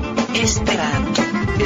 Esperanto.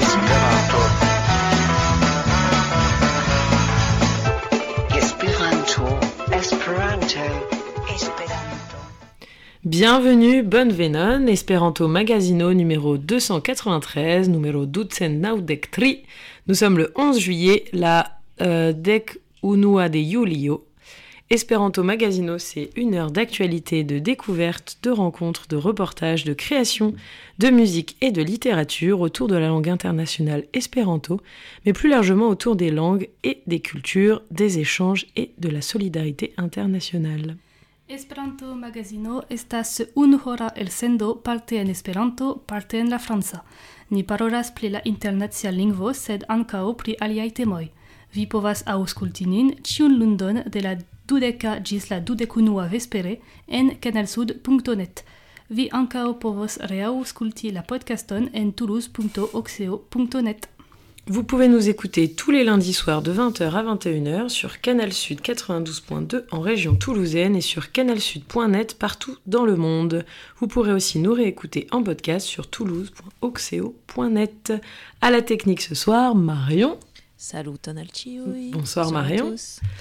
Bienvenue, bonvenon, Esperanto Magazino numéro 293, numéro 293. Nous sommes le 11 juillet, la dec unua de julio. Esperanto Magazino, c'est une heure d'actualité, de découverte, de rencontres, de reportages, de création, de musique et de littérature autour de la langue internationale espéranto, mais plus largement autour des langues et des cultures, des échanges et de la solidarité internationale. Esperanto Magazino estas unu hora elsendo parte en Esperanto, parte en la franca. Ni parolas pri la internacia lingvo, sed ankaŭ pri aliaj temoj. Vi povas aŭskulti nin ĉiun lundon de la 12 ĝis la 21 vespere en canalsud.net. Vi ankaŭ povos reaŭskulti la podcaston en toulouse.oxeo.net. Vous pouvez nous écouter tous les lundis soirs de 20h à 21h sur Canal Sud 92.2 en région toulousaine et sur canalsud.net partout dans le monde. Vous pourrez aussi nous réécouter en podcast sur toulouse.oxeo.net. À la technique ce soir, Marion. Salut Tonalciui. Bonsoir Marion.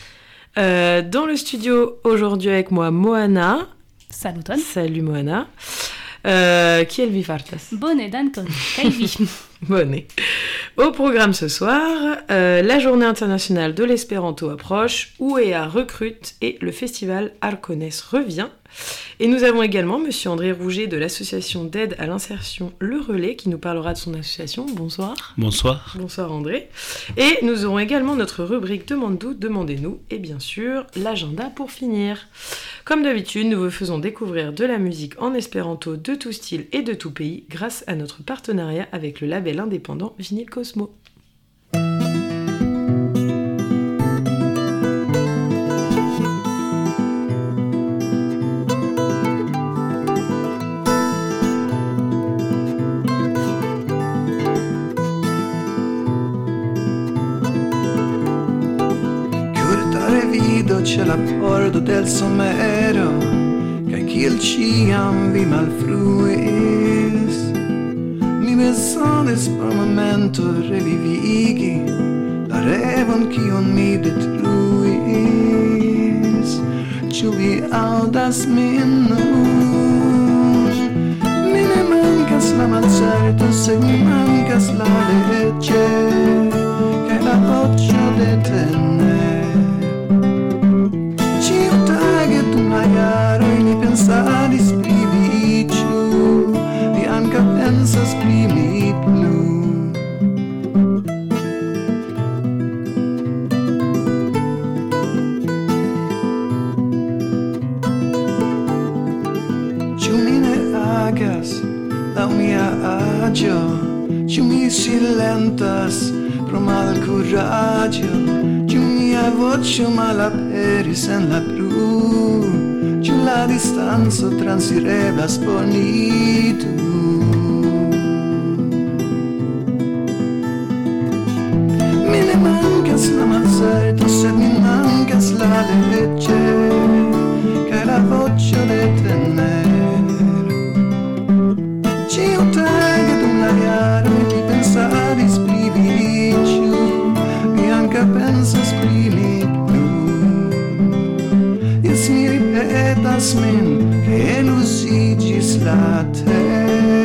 Dans le studio aujourd'hui avec moi Moana. Salut Ton. Salut Moana. Kiel vi fartas? Bone, dankon. Kaj vi? Bone. Au programme ce soir, la journée internationale de l'espéranto approche, UEA recrute et le festival Arcones revient. Et nous avons également monsieur André Rouget de l'association d'aide à l'insertion Le Relais qui nous parlera de son association. Bonsoir. Bonsoir. Bonsoir André. Et nous aurons également notre rubrique Demande-nous, Demandez-nous et bien sûr l'agenda pour finir. Comme d'habitude, nous vous faisons découvrir de la musique en espéranto de tout style et de tout pays grâce à notre partenariat avec le label indépendant Vinyl Cosmo. C'è la porta del somero che kiel ciam vi malfruis mi besones por momento revivigi la revon kion mi detruis ciu vi audas min nun mi ne mancas la malcerto se mi mancas la legge che la voce detenne mi pensadis pri vi ĉu vi ankaŭ pensas pri mi plu ĉu mi ne agas laŭ mia aĝo ĉu mi silentas pro malkuraĝo ĉu mia voĉo malaperis en la bruo Ĉu la distanco transireblas por ni du? Mi ne mankas la malcerto, sed mi mankas la legge kaj la voĉo de tener. Ĉiutage dum la jaroj mi pensadis pri vi, ĉu vi ankaŭ pensas pri mi? Mi ripetas min che elusigis la terra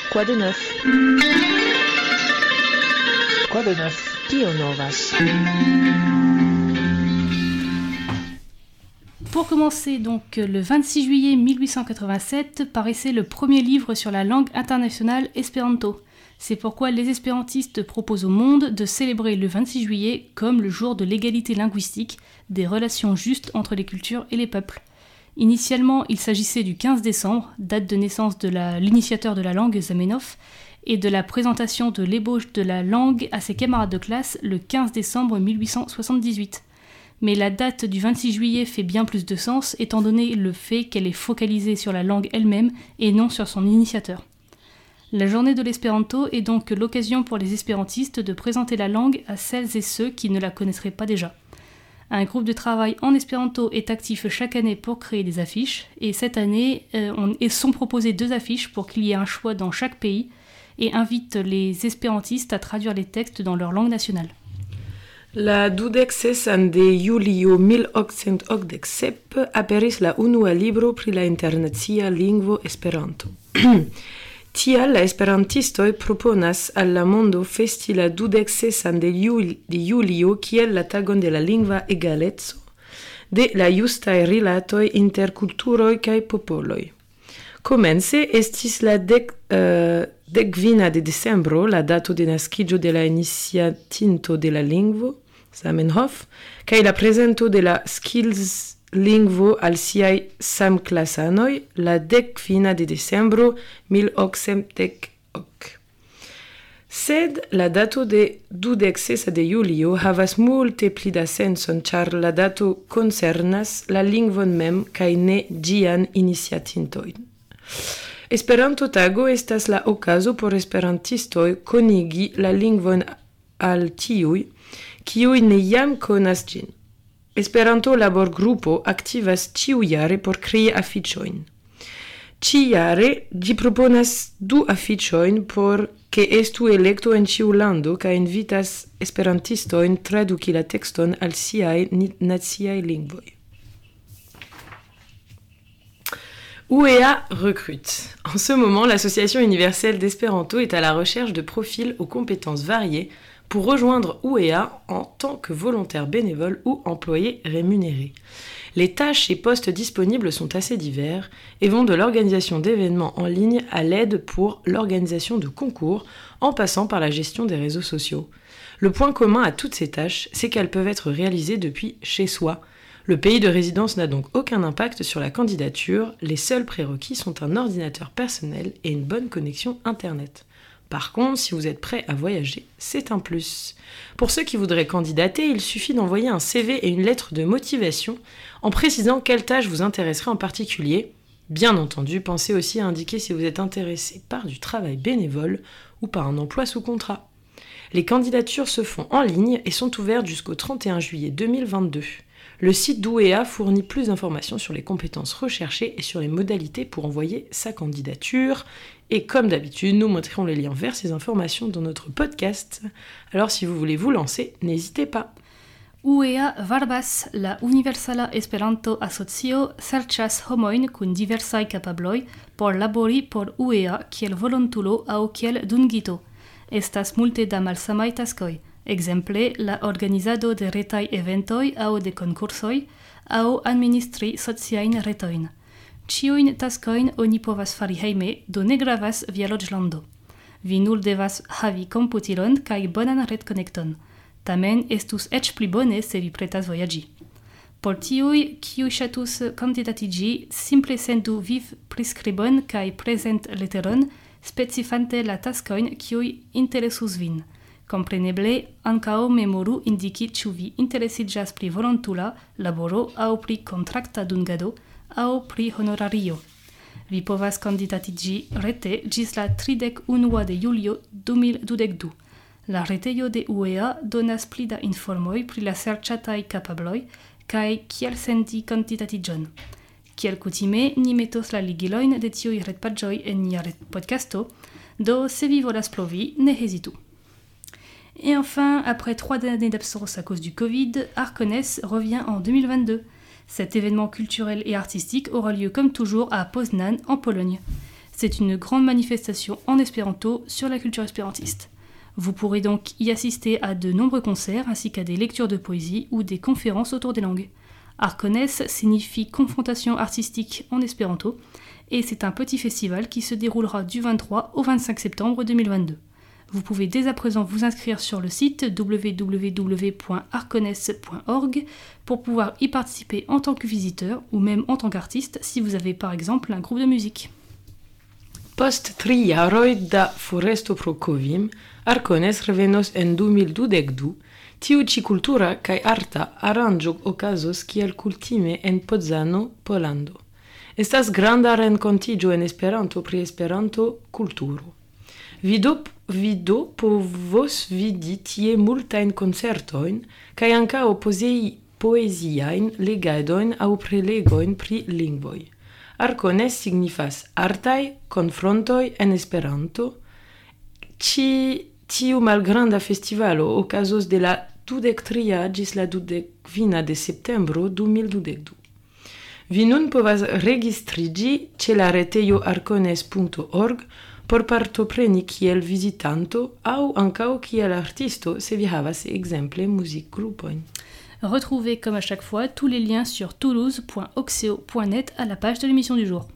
Quoi de neuf? Quoi de neuf? Kio novas? Pour commencer, donc, le 26 juillet 1887 paraissait le premier livre sur la langue internationale espéranto. C'est pourquoi les espérantistes proposent au monde de célébrer le 26 juillet comme le jour de l'égalité linguistique, des relations justes entre les cultures et les peuples. Initialement, il s'agissait du 15 décembre, date de naissance de l'initiateur de la langue, Zamenhof, et de la présentation de l'ébauche de la langue à ses camarades de classe le 15 décembre 1878. Mais la date du 26 juillet fait bien plus de sens, étant donné le fait qu'elle est focalisée sur la langue elle-même et non sur son initiateur. La journée de l'espéranto est donc l'occasion pour les espérantistes de présenter la langue à celles et ceux qui ne la connaisseraient pas déjà. Un groupe de travail en espéranto est actif chaque année pour créer des affiches, et cette année, sont proposées 2 affiches pour qu'il y ait un choix dans chaque pays, et invite les espérantistes à traduire les textes dans leur langue nationale. La 26 de julio 1887 aperis la unua libro pri la internacia lingvo Esperanto. Tial la esperantistoj proponas al la mondo festi la 26 de julio kiel la tagon de la lingva egaleco, de la justaj rilatoj inter kulturoj kaj popoloj. Komence estis la 15 de decembro, la dato de naskiĝo de la iniciatinto de la lingvo, Zamenhof, kaj la prezento de la skills lingvo al siaj samklasanoj, la 15 de decembro 1810. Sed la dato de 26 de julio havas multe pli da sencon, ĉar la dato koncernas la lingvon mem kaj ne ĝian iniciatintojn. Esperanto-tago estas la okazo por esperantistoj konigi la lingvon al tiuj, kiuj ne jam konas ĝin. Esperanto-laborgrupo aktivas ĉiujare por krei afiĉojn. Ĉiujare ĝi proponas 2 afiĉojn por ke estu elekto en ĉiu lando kaj invitas esperantistojn traduki la tekston al siaj naciaj lingvoj. UEA recrute. En ce moment, l'Association universelle d'Espéranto est à la recherche de profils aux compétences variées pour rejoindre UEA en tant que volontaire bénévole ou employé rémunéré. Les tâches et postes disponibles sont assez divers et vont de l'organisation d'événements en ligne à l'aide pour l'organisation de concours, en passant par la gestion des réseaux sociaux. Le point commun à toutes ces tâches, c'est qu'elles peuvent être réalisées depuis chez soi. Le pays de résidence n'a donc aucun impact sur la candidature, les seuls prérequis sont un ordinateur personnel et une bonne connexion Internet. Par contre, si vous êtes prêt à voyager, c'est un plus. Pour ceux qui voudraient candidater, il suffit d'envoyer un CV et une lettre de motivation en précisant quelle tâche vous intéresserait en particulier. Bien entendu, pensez aussi à indiquer si vous êtes intéressé par du travail bénévole ou par un emploi sous contrat. Les candidatures se font en ligne et sont ouvertes jusqu'au 31 juillet 2022. Le site d'UEA fournit plus d'informations sur les compétences recherchées et sur les modalités pour envoyer sa candidature. Et comme d'habitude, nous montrerons les liens vers ces informations dans notre podcast. Alors si vous voulez vous lancer, n'hésitez pas. UEA Varbas, la Universala Esperanto Asocio, serĉas homojn kun diversaj kapabloj por labori por UEA kiel volontulo aŭ kiel dungito. Estas multe da malsamaj taskoj. Exemple, la organizado de retaj eventoj aŭ de konkursoj, aŭ administri sociajn retojn. Ĉiujn taskojn oni povas fari hejme, do ne gravas via loĝlando. Vi nur devas havi komputilon kaj bonan retkonekton. Tamen estus eĉ pli bone se vi pretas vojaĝi. Por tiuj, kiuj ŝatus kandidatiĝi, simple sendu vivpriskribon kaj prezentleteron, specifante la taskojn, kiuj interesus vin. Kompreneble, ankaŭ memoru indiki ĉu vi interesiĝas pri volontula laboro aŭ pri kontrakta dungado aŭ pri honorario. Vi povas kandidatiĝi rete ĝis la 31 de julio 2022. La retejo de UEA donas pli da informoj pri la serĉataj kapabloj kaj kiel sendi kandidatiĝon. Kiel kutime, ni metos la ligilojn de tiuj retpaĝoj en nia podcasto, do se vi volas provi, ne hezitu. Et enfin, après 3 années d'absence à cause du Covid, Arcones revient en 2022. Cet événement culturel et artistique aura lieu comme toujours à Poznań, en Pologne. C'est une grande manifestation en espéranto sur la culture espérantiste. Vous pourrez donc y assister à de nombreux concerts ainsi qu'à des lectures de poésie ou des conférences autour des langues. Arcones signifie confrontation artistique en espéranto et c'est un petit festival qui se déroulera du 23 au 25 septembre 2022. Vous pouvez dès à présent vous inscrire sur le site www.arcones.org pour pouvoir y participer en tant que visiteur ou même en tant qu'artiste si vous avez par exemple un groupe de musique. Post 3 jaroj da foresto pro Covim, Arcones revenos en 2022, tiu ci cultura kaj arta aranĝo okazos kiel kutime en Pozzano, Pollando. Estas granda renkontiĝo en Esperanto pri Esperanto-kulturo. Vi do povos vidi tie multajn koncertojn kaj ankaŭ poeziajn legadojn aŭ prelegojn pri lingvoj. Arcones signifas artaj konfrontoj en Esperanto. Tiu malgranda festivalo okazos de la 23 ĝis la 25 de septembro 2022. Vi nun povas registriĝi ĉe la retejo arcones.org por partopreni kiel vizitanto aŭ ankaŭ kiel artisto se vi havas ekzemple muzikgrupojn. Retrouvez comme à chaque fois tous les liens sur toulouse.oxeo.net à la page de l'émission du jour.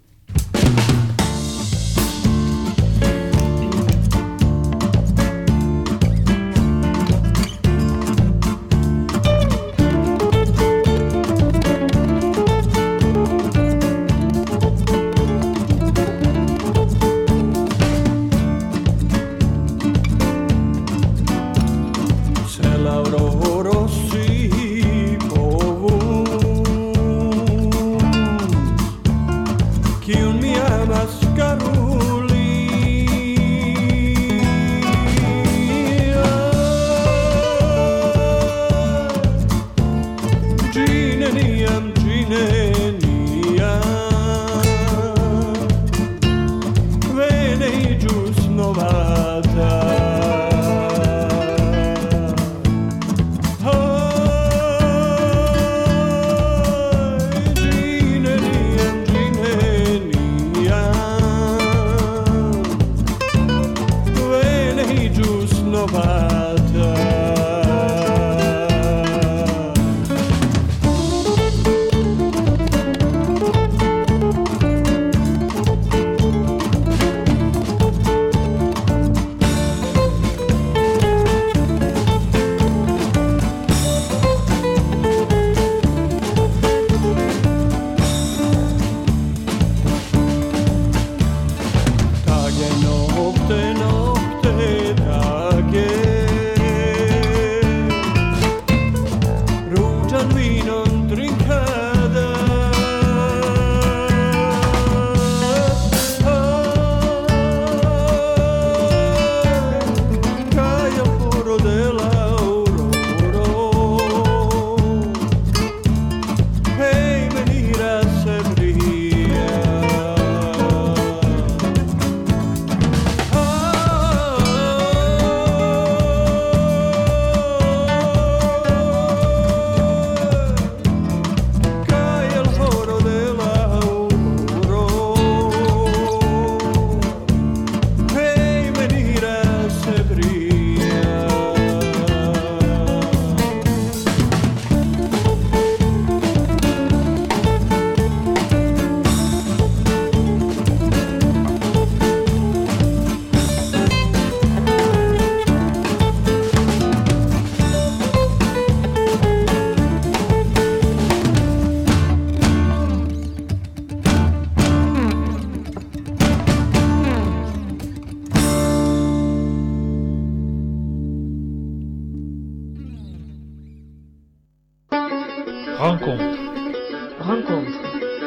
Rencontre.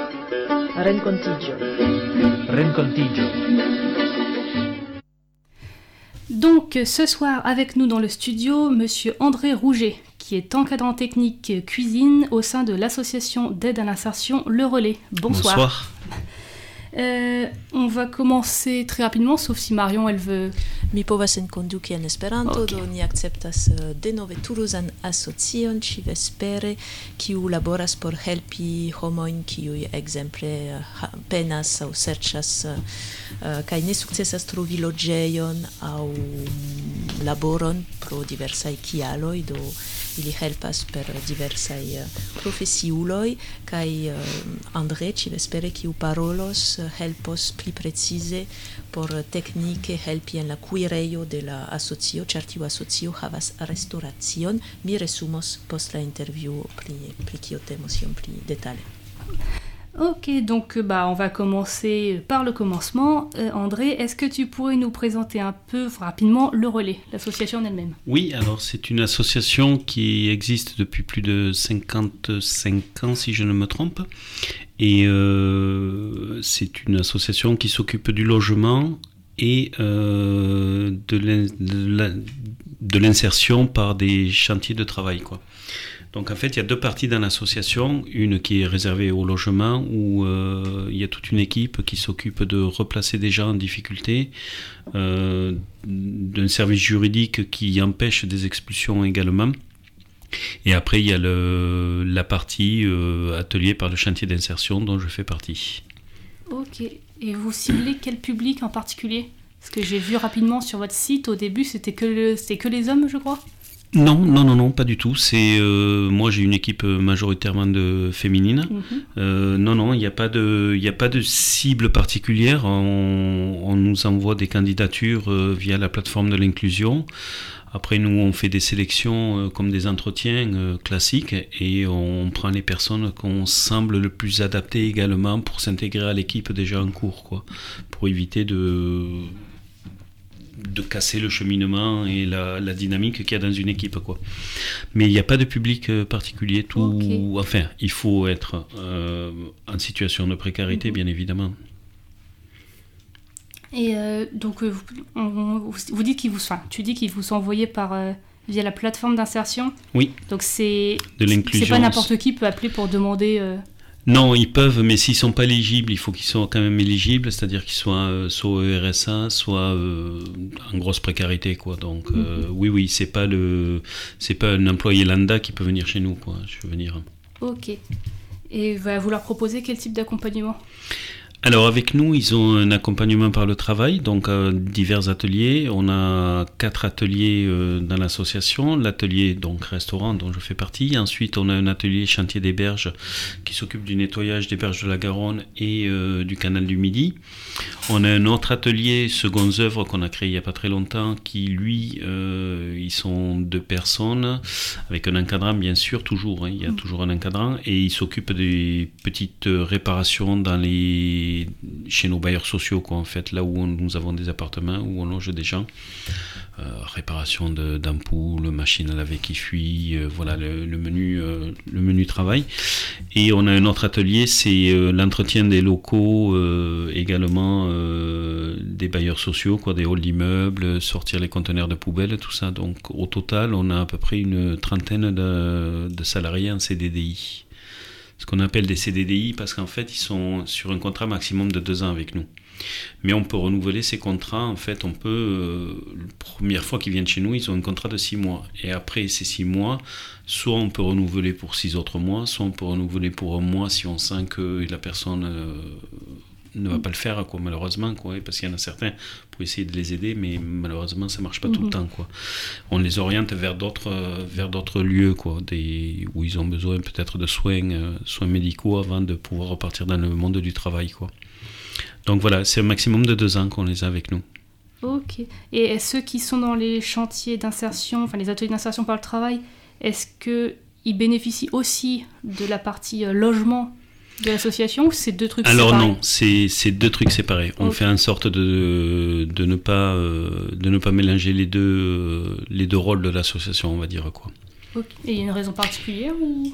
Rencontigio. Donc ce soir avec nous dans le studio, Monsieur André Rouget, qui est encadrant technique cuisine au sein de l'association d'aide à l'insertion Le Relais. Bonsoir. Bonsoir. On va commencer très rapidement, sauf si Marion, elle veut... Mi povas enkonduki en Esperanto, Ok. do ni akceptas denove Toulouzan asocion ĉi vespere, kiu laboras por helpi homojn kiuj ekzemple penas aŭ serĉas kaj ne sukcesas trovi loĝejon aŭ laboron pro diversaj kialoj, do ili helpas per diversaj profesiuloj kaj André ĉi vespere kiu parolos helpos pli precize por teknike helpi en la kuirejo de la asocio, ĉar tiu asocio havas restauracion. Mi resumos post la intervjuo pri kio temos iom pli detale. Ok, donc on va commencer par le commencement. André, est-ce que tu pourrais nous présenter un peu rapidement le Relais, l'association en elle-même? Oui, alors c'est une association qui existe depuis plus de 55 ans, si je ne me trompe. Et c'est une association qui s'occupe du logement et de l'insertion par des chantiers de travail, quoi. Donc en fait, il y a deux parties dans l'association, une qui est réservée au logement où il y a toute une équipe qui s'occupe de replacer des gens en difficulté, d'un service juridique qui empêche des expulsions également. Et après, il y a la partie atelier par le chantier d'insertion dont je fais partie. Ok, et vous ciblez quel public en particulier? Parce que j'ai vu rapidement sur votre site, au début, c'était que les hommes, je crois. Non, pas du tout. Moi j'ai une équipe majoritairement féminine. Non, il n'y a pas de cible particulière. On nous envoie des candidatures via la plateforme de l'inclusion. Après, nous, on fait des sélections comme des entretiens classiques et on prend les personnes qu'on semble le plus adaptées également pour s'intégrer à l'équipe déjà en cours, quoi, pour éviter de casser le cheminement et la dynamique qu'il y a dans une équipe, quoi. Mais il n'y a pas de public particulier. Enfin, il faut être en situation de précarité, bien évidemment. Et donc, vous dites tu dis qu'ils vous sont envoyés via la plateforme d'insertion. Oui. Donc de l'inclusion. C'est pas n'importe qui peut appeler pour demander. Non, ils peuvent, mais s'ils sont pas éligibles, il faut qu'ils soient quand même éligibles, c'est-à-dire qu'ils soient soit au RSA, soit en grosse précarité, quoi. Donc oui, c'est pas un employé lambda qui peut venir chez nous, quoi. Je veux venir. Ok. Et vous leur proposez quel type d'accompagnement? Alors avec nous, ils ont un accompagnement par le travail, donc divers ateliers. On a 4 ateliers dans l'association. L'atelier donc restaurant dont je fais partie. Ensuite, on a un atelier chantier des berges qui s'occupe du nettoyage des berges de la Garonne et du canal du Midi. On a un autre atelier secondes œuvres qu'on a créé il n'y a pas très longtemps qui, lui, ils sont 2 personnes avec un encadrant bien sûr, toujours. Il y a toujours un encadrant et ils s'occupent des petites réparations chez nos bailleurs sociaux, quoi, en fait, là où nous avons des appartements, où on loge des gens. Réparation d'ampoules, machine à laver qui fuit, voilà le menu travail. Et on a un autre atelier, c'est l'entretien des locaux, également des bailleurs sociaux, quoi, des halls d'immeubles, sortir les conteneurs de poubelles, tout ça. Donc au total, on a à peu près une trentaine de salariés en CDDI. Ce qu'on appelle des CDDI parce qu'en fait, ils sont sur un contrat maximum de 2 ans avec nous. Mais on peut renouveler ces contrats, en fait, la première fois qu'ils viennent chez nous, ils ont un contrat de 6 mois. Et après ces 6 mois, soit on peut renouveler pour 6 autres mois, soit on peut renouveler pour 1 mois si on sent que la personne ne va pas le faire, quoi, malheureusement, quoi, parce qu'il y en a certains pour essayer de les aider, mais malheureusement ça marche pas tout le temps, quoi. On les oriente vers d'autres lieux, quoi, où ils ont besoin peut-être de soins médicaux avant de pouvoir repartir dans le monde du travail, quoi. Donc voilà, c'est un maximum de 2 ans qu'on les a avec nous. Ok. Et ceux qui sont dans les chantiers d'insertion, enfin les ateliers d'insertion par le travail, est-ce qu'ils bénéficient aussi de la partie logement de l'association ou c'est 2 trucs séparés? Alors non, c'est 2 trucs séparés. On fait en sorte de ne pas mélanger les deux rôles de l'association, on va dire, quoi. Okay. Et il y a une raison particulière ou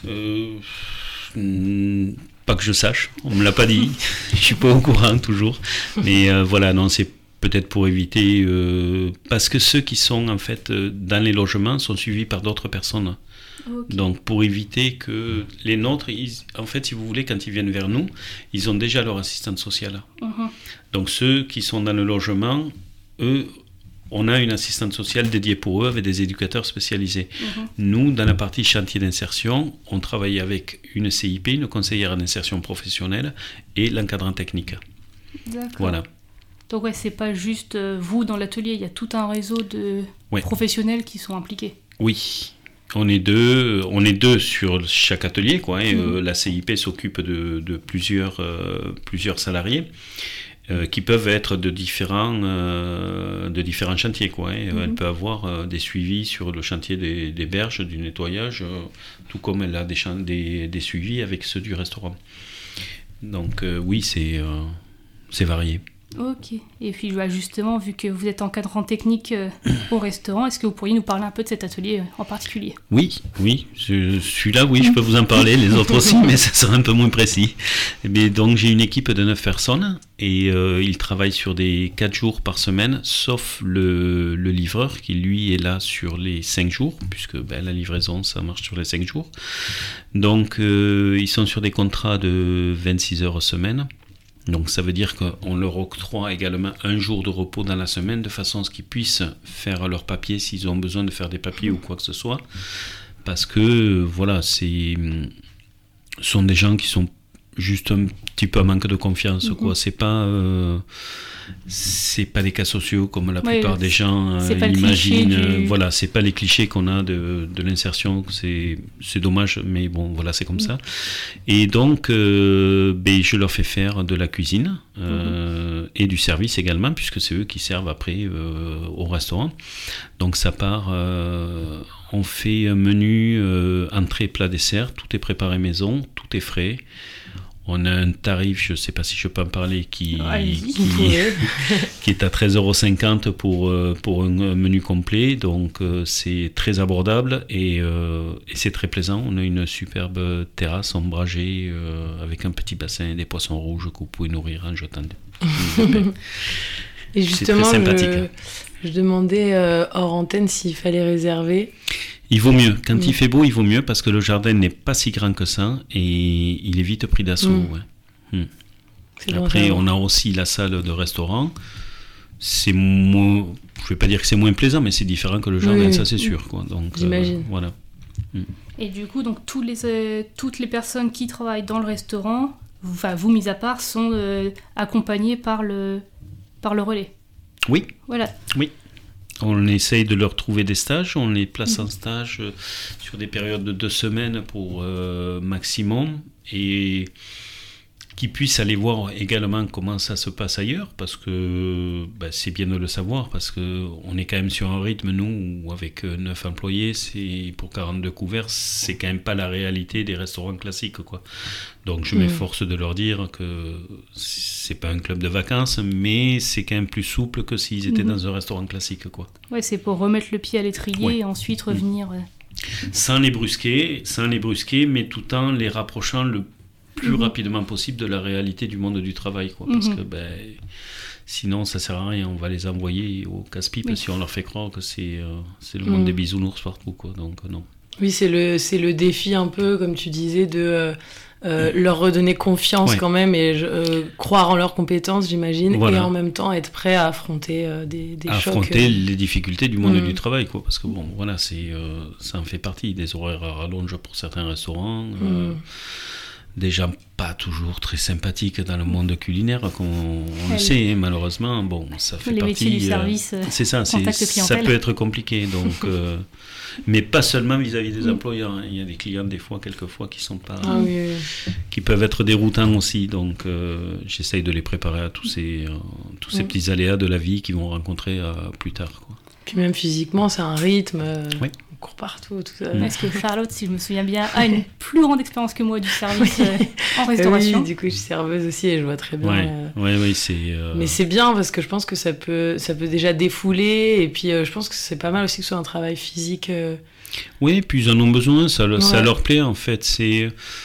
pas que je sache, on me l'a pas dit. Je suis pas au courant toujours. Mais voilà, non, c'est peut-être pour éviter parce que ceux qui sont en fait dans les logements sont suivis par d'autres personnes. Ok. Donc pour éviter que les nôtres, en fait, si vous voulez, quand ils viennent vers nous, ils ont déjà leur assistante sociale. Mhm. Donc ceux qui sont dans le logement, eux, on a une assistante sociale dédiée pour eux avec des éducateurs spécialisés. Nous, dans la partie chantier d'insertion, on travaille avec une CIP, une conseillère en insertion professionnelle, et l'encadrant technique. D'accord. Voilà. Donc ouais, c'est pas juste vous dans l'atelier, il y a tout un réseau de Ouais. professionnels qui sont impliqués. Oui. On est deux sur chaque atelier, quoi. Et, la CIP s'occupe de plusieurs salariés qui peuvent être de différents chantiers, quoi. Et, elle peut avoir des suivis sur le chantier des berges, du nettoyage, tout comme elle a des suivis avec ceux du restaurant. Donc oui, c'est varié. Ok. Et puis justement, vu que vous êtes encadrant technique au restaurant, est-ce que vous pourriez nous parler un peu de cet atelier en particulier? Oui, celui-là, oui, je peux vous en parler, les autres aussi, mais ça sera un peu moins précis. Mais donc j'ai une équipe de 9 personnes et ils travaillent sur des 4 jours par semaine, sauf le livreur qui lui est là sur les 5 jours, puisque la livraison ça marche sur les 5 jours. Donc ils sont sur des contrats de 26 heures semaine. Donc ça veut dire qu'on leur octroie également un jour de repos dans la semaine de façon à ce qu'ils puissent faire leurs papiers s'ils ont besoin de faire des papiers ou quoi que ce soit. Parce que voilà, ce sont des gens qui sont juste un petit peu en manque de confiance, quoi. C'est pas des cas sociaux comme la plupart des gens imaginent. Voilà, c'est pas les clichés qu'on a de l'insertion. C'est dommage, mais bon, voilà, c'est comme ça. Et donc, je leur fais faire de la cuisine et du service également, puisque c'est eux qui servent après au restaurant. Donc ça part. On fait un menu entrée, plat, dessert. Tout est préparé maison, tout est frais. On a un tarif, je ne sais pas si je peux en parler, qui est à 13,50 € pour un menu complet. Donc c'est très abordable et c'est très plaisant. On a une superbe terrasse ombragée avec un petit bassin et des poissons rouges que vous pouvez nourrir en jetant des pains. Et justement, c'est très sympathique. je demandais hors antenne s'il fallait réserver. Il vaut mieux. Quand il fait beau, il vaut mieux parce que le jardin n'est pas si grand que ça et il est vite pris d'assaut. Après, on a aussi la salle de restaurant. C'est moins, je ne vais pas dire que c'est moins plaisant, mais c'est différent que le jardin, ça c'est sûr, quoi. Donc, j'imagine. Voilà. Et du coup, donc toutes les personnes qui travaillent dans le restaurant, vous mis à part, sont accompagnées par le relais. Oui. Voilà. Oui. On essaye de leur trouver des stages, on les place en stage sur des périodes de 2 semaines pour maximum, et qu'ils puissent aller voir également comment ça se passe ailleurs, parce que c'est bien de le savoir, parce qu'on est quand même sur un rythme, nous, où avec 9 employés, c'est pour 42 couverts, c'est quand même pas la réalité des restaurants classiques, quoi. Donc je m'efforce de leur dire que c'est pas un club de vacances, mais c'est quand même plus souple que s'ils étaient dans un restaurant classique, quoi. Ouais, c'est pour remettre le pied à l'étrier et ensuite revenir. Sans les brusquer, mais tout en les rapprochant le plus rapidement possible de la réalité du monde du travail, quoi. Parce que sinon ça sert à rien, on va les envoyer au casse-pipe si on leur fait croire que c'est le monde des bisounours partout, quoi. Donc non. Oui, c'est le défi un peu, comme tu disais, de leur redonner confiance quand même et croire en leurs compétences, j'imagine, et en même temps être prêt à affronter des chocs. Affronter les difficultés du monde du travail, quoi, parce que bon, voilà, ça en fait partie, des horaires à rallonge pour certains restaurants, des gens pas toujours très sympathiques dans le monde culinaire, on le sait, malheureusement, bon, ça fait les partie... métiers du service, c'est ça, ça peut être compliqué, donc... mais pas seulement vis-à-vis des employeurs, hein. Il y a des clients quelquefois qui sont pas... qui peuvent être déroutants aussi, donc j'essaye de les préparer à tous ces petits aléas de la vie qu'ils vont rencontrer plus tard, quoi. Puis même physiquement, c'est un rythme... On court partout, tout ça. Est-ce que Charlotte, si je me souviens bien, a une plus grande expérience que moi du service en restauration? Oui, du coup, je suis serveuse aussi et je vois très bien. Oui, c'est... Mais c'est bien parce que je pense que ça peut déjà défouler, et puis je pense que c'est pas mal aussi que ce soit un travail physique. Oui, puis ils en ont besoin, ça leur plaît en fait. C'est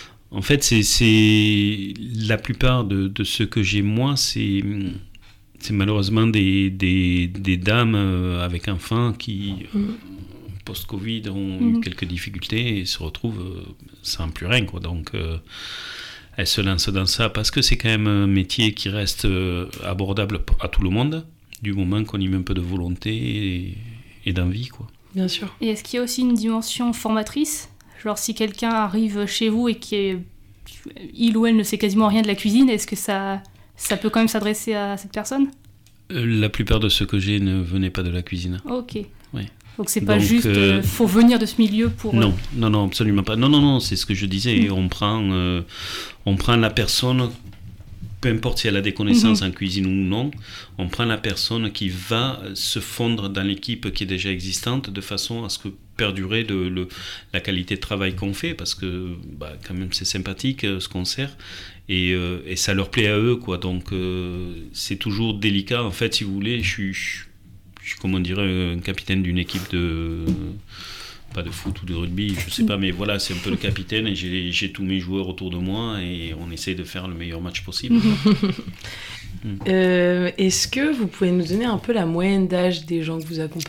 la plupart de ceux que j'ai moi, c'est malheureusement des dames avec enfants qui post-Covid ont eu quelques difficultés et se retrouvent sans plus rien, quoi. Donc elles se lancent dans ça parce que c'est quand même un métier qui reste abordable à tout le monde, du moment qu'on y met un peu de volonté et d'envie, quoi. Bien sûr. Et est-ce qu'il y a aussi une dimension formatrice ? Genre si quelqu'un arrive chez vous et il ou elle ne sait quasiment rien de la cuisine, est-ce que ça peut quand même s'adresser à cette personne ? La plupart de ceux que j'ai ne venaient pas de la cuisine. Ok. Ouais. Donc c'est pas Donc, juste faut venir de ce milieu pour... Non, absolument pas. Non, c'est ce que je disais. On prend la personne, peu importe si elle a des connaissances en cuisine ou non, on prend la personne qui va se fondre dans l'équipe qui est déjà existante de façon à ce que perdurer la qualité de travail qu'on fait, parce que quand même c'est sympathique ce qu'on sert et ça leur plaît à eux, quoi. Donc c'est toujours délicat en fait, si vous voulez. Je suis comment dirais, un capitaine d'une équipe pas de foot ou de rugby, je sais pas, mais voilà, c'est un peu le capitaine et j'ai tous mes joueurs autour de moi et on essaie de faire le meilleur match possible. Est-ce que vous pouvez nous donner un peu la moyenne d'âge des gens que vous accompagnez ?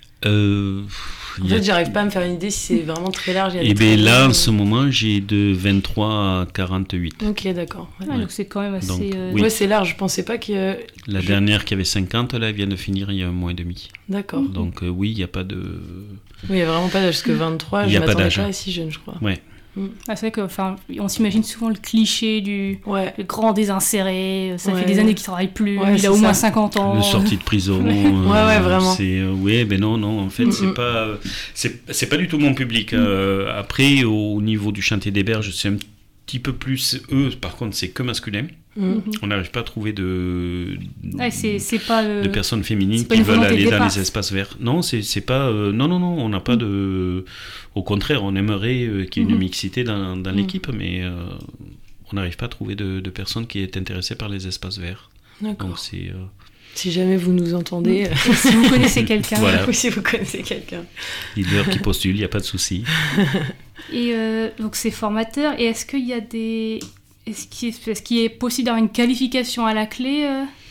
En fait, j'arrive pas à me faire une idée si c'est vraiment très large. Et bien là, en ce moment, j'ai de 23 à 48. Ok, d'accord. Ouais. Donc c'est quand même assez... Donc, Ouais, c'est large. Je pensais pas que... La dernière qui avait 50, là, elle vient de finir il y a un mois et demi. D'accord. Donc oui, il n'y a pas de... Oui, il n'y a vraiment pas d'âge, parce que 23, je m'attendais pas à si jeune, je crois. Ouais. Ah, c'est vrai qu'on s'imagine souvent le cliché du le grand désinséré, ça fait des années qu'il travaille plus, il a au moins 50 ans. Le sorti de prison. ouais, vraiment. Non, en fait, c'est pas du tout mon public. Après, au niveau du chantier des berges, c'est un petit peu plus... Eux, par contre, c'est que masculin. On n'arrive pas à trouver de personnes féminines qui veulent aller dans les espaces verts. Non, c'est pas... non, on n'a pas de... Au contraire, on aimerait qu'il y ait une mixité dans l'équipe, mais on n'arrive pas à trouver de personnes qui est intéressées par les espaces verts. D'accord. Donc c'est... Si jamais vous nous entendez... si vous connaissez quelqu'un. Voilà. Ou si vous connaissez quelqu'un. Leader qui postule, il n'y a pas de souci. Et donc c'est formateur. Et est-ce qu'il y a des... Est-ce qu'il est possible d'avoir une qualification à la clé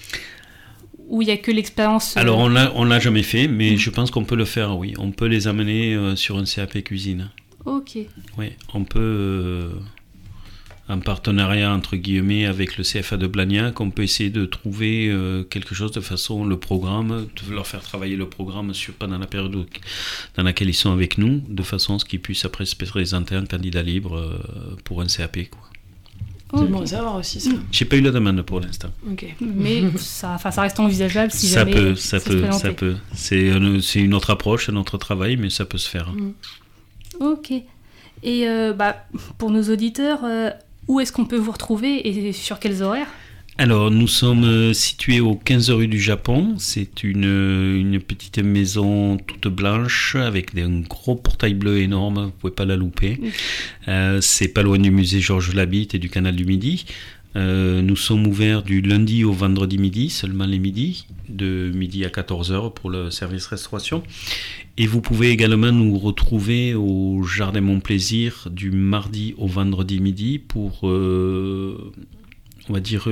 où il n'y a que l'expérience Alors on l'a jamais fait, mais je pense qu'on peut le faire, oui. On peut les amener sur un CAP cuisine. Ok. Oui, on peut... en partenariat entre guillemets avec le CFA de Blagnac, on peut essayer de trouver quelque chose de façon le programme, de leur faire travailler le programme pendant la période dans laquelle ils sont avec nous, de façon à ce qu'ils puissent après se présenter un candidat libre pour un CAP, quoi. C'est bon à savoir aussi ça. J'ai pas eu la demande pour l'instant. Ok. Mais ça reste envisageable si jamais ça peut. C'est une autre approche, un autre travail, mais ça peut se faire. Ok. Et pour nos auditeurs, où est-ce qu'on peut vous retrouver et sur quels horaires ? Alors, nous sommes situés au 15 rue du Japon. C'est une petite maison toute blanche avec un gros portail bleu énorme. Vous ne pouvez pas la louper. C'est pas loin du musée Georges Labitte et du canal du Midi. Nous sommes ouverts du lundi au vendredi midi, seulement les midis, de midi à 14h pour le service restauration. Et vous pouvez également nous retrouver au Jardin Mon Plaisir du mardi au vendredi midi pour... on va dire